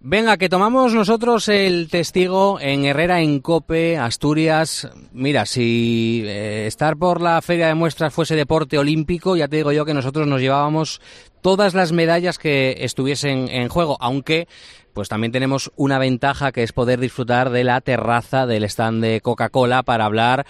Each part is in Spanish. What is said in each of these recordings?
Venga, que tomamos nosotros el testigo en Herrera, en COPE, Asturias. Mira, si estar por la Feria de Muestras fuese deporte olímpico, ya te digo yo que nosotros nos llevábamos todas las medallas que estuviesen en juego, aunque pues también tenemos una ventaja, que es poder disfrutar de la terraza del stand de Coca-Cola para hablar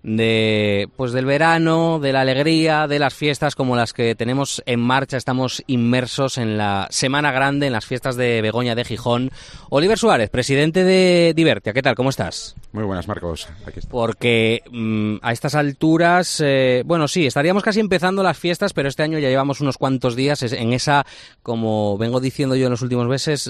de pues del verano, de la alegría, de las fiestas como las que tenemos en marcha. Estamos inmersos en la Semana Grande, en las fiestas de Begoña de Gijón. Oliver Suárez, presidente de Divertia, ¿qué tal? ¿Cómo estás? Muy buenas, Marcos. Aquí estoy. Porque a estas alturas, bueno, sí, estaríamos casi empezando las fiestas, pero este año ya llevamos unos cuantos días en esa, como vengo diciendo yo en los últimos meses,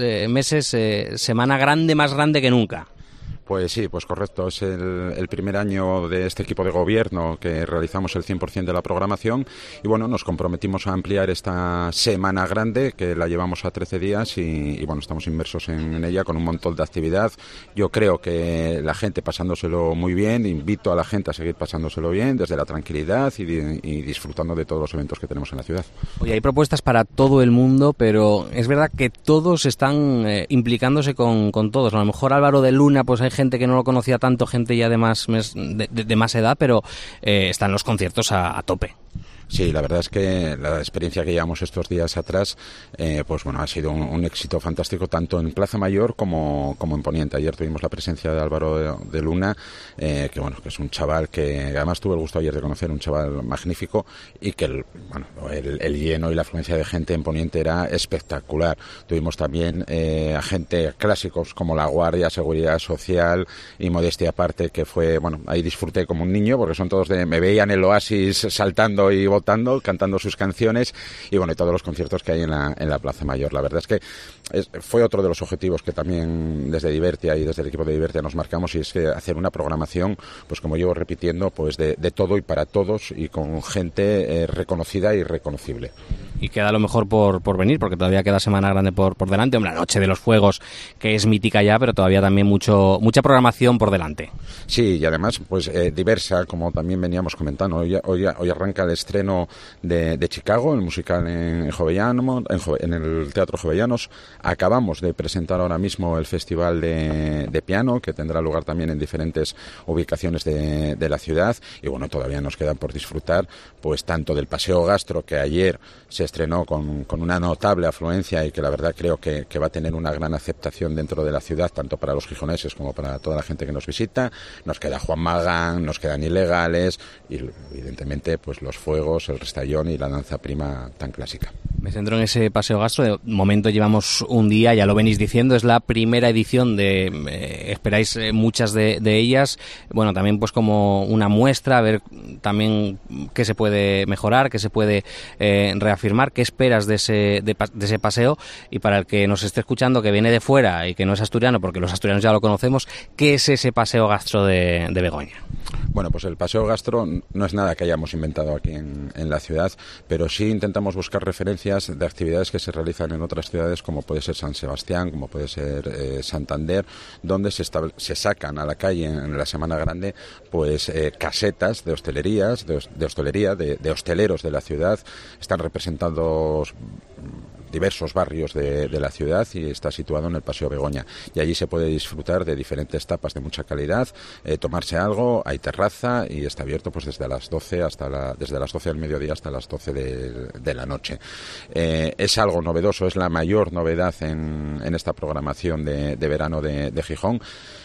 Semana Grande, más grande que nunca. Pues sí, pues correcto. Es el primer año de este equipo de gobierno que realizamos el 100% de la programación y bueno, nos comprometimos a ampliar esta Semana Grande, que la llevamos a 13 días y bueno, estamos inmersos en ella con un montón de actividad. Yo creo que la gente pasándoselo muy bien, invito a la gente a seguir pasándoselo bien desde la tranquilidad y disfrutando de todos los eventos que tenemos en la ciudad. Oye, hay propuestas para todo el mundo, pero es verdad que todos están implicándose con todos. A lo mejor Álvaro de Luna, pues hay gente que no lo conocía tanto, gente ya de más edad, pero están los conciertos a tope. Sí, la verdad es que la experiencia que llevamos estos días atrás, pues bueno, ha sido un éxito fantástico tanto en Plaza Mayor como en Poniente. Ayer tuvimos la presencia de Álvaro de Luna, que bueno, que es un chaval que además tuve el gusto ayer de conocer, un chaval magnífico y que el lleno y la afluencia de gente en Poniente era espectacular. Tuvimos también a gente clásicos como La Guardia, Seguridad Social y Modestia Aparte, que fue, bueno, ahí disfruté como un niño porque son todos me veían en el Oasis saltando y votando, cantando sus canciones y bueno, y todos los conciertos que hay en la Plaza Mayor. La verdad es que fue otro de los objetivos que también desde Divertia y desde el equipo de Divertia nos marcamos, y es que hacer una programación, pues como llevo repitiendo, pues de todo y para todos y con gente reconocida y reconocible. Y queda lo mejor por venir, porque todavía queda Semana Grande por delante. Hombre, la Noche de los Fuegos, que es mítica ya, pero todavía también mucha programación por delante. Sí, y además pues diversa, como también veníamos comentando. Hoy arranca el estreno de Chicago, el musical en el Teatro Jovellanos. Acabamos de presentar ahora mismo el Festival de Piano, que tendrá lugar también en diferentes ubicaciones de la ciudad. Y bueno, todavía nos quedan por disfrutar pues tanto del Paseo Gastro, que ayer se estrenó con una notable afluencia y que la verdad creo que va a tener una gran aceptación dentro de la ciudad, tanto para los gijoneses como para toda la gente que nos visita. Nos queda Juan Magán, nos quedan Ilegales y evidentemente pues los fuegos, el restallón y la danza prima tan clásica. Me centro en ese Paseo Gastro. De momento llevamos un día, ya lo venís diciendo, es la primera edición esperáis muchas de ellas. Bueno, también pues como una muestra, a ver también qué se puede mejorar, qué se puede reafirmar, qué esperas de ese paseo. Y para el que nos esté escuchando, que viene de fuera y que no es asturiano, porque los asturianos ya lo conocemos, ¿qué es ese Paseo Gastro de Begoña? Bueno, pues el Paseo Gastro no es nada que hayamos inventado aquí en la ciudad, pero sí intentamos buscar referencias de actividades que se realizan en otras ciudades, como puede ser San Sebastián, como puede ser Santander, donde se sacan a la calle en la Semana Grande pues casetas de hostelería, de hosteleros de la ciudad. Están representados diversos barrios de la ciudad y está situado en el Paseo Begoña, y allí se puede disfrutar de diferentes tapas de mucha calidad, tomarse algo, hay terraza y está abierto pues desde las 12 del mediodía hasta las 12 de la noche. Es algo novedoso, es la mayor novedad en esta programación de verano de Gijón.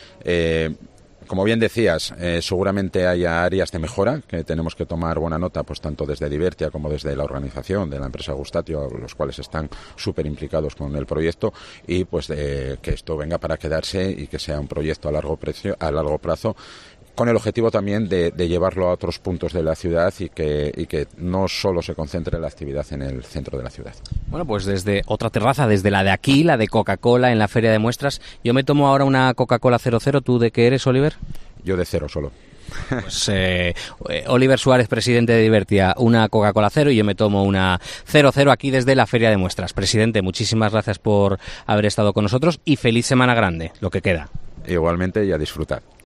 Como bien decías, seguramente haya áreas de mejora que tenemos que tomar buena nota, pues tanto desde Divertia como desde la organización de la empresa Gustatio, los cuales están súper implicados con el proyecto, y pues que esto venga para quedarse y que sea un proyecto a largo plazo, con el objetivo también de llevarlo a otros puntos de la ciudad y que no solo se concentre la actividad en el centro de la ciudad. Bueno, pues desde otra terraza, desde la de aquí, la de Coca-Cola en la Feria de Muestras. Yo me tomo ahora una Coca-Cola 00. ¿Tú de qué eres, Oliver? Yo de cero solo. Pues Oliver Suárez, presidente de Divertia, una Coca-Cola 0, y yo me tomo una 00 aquí desde la Feria de Muestras. Presidente, muchísimas gracias por haber estado con nosotros y feliz Semana Grande, lo que queda. Igualmente, y a disfrutar.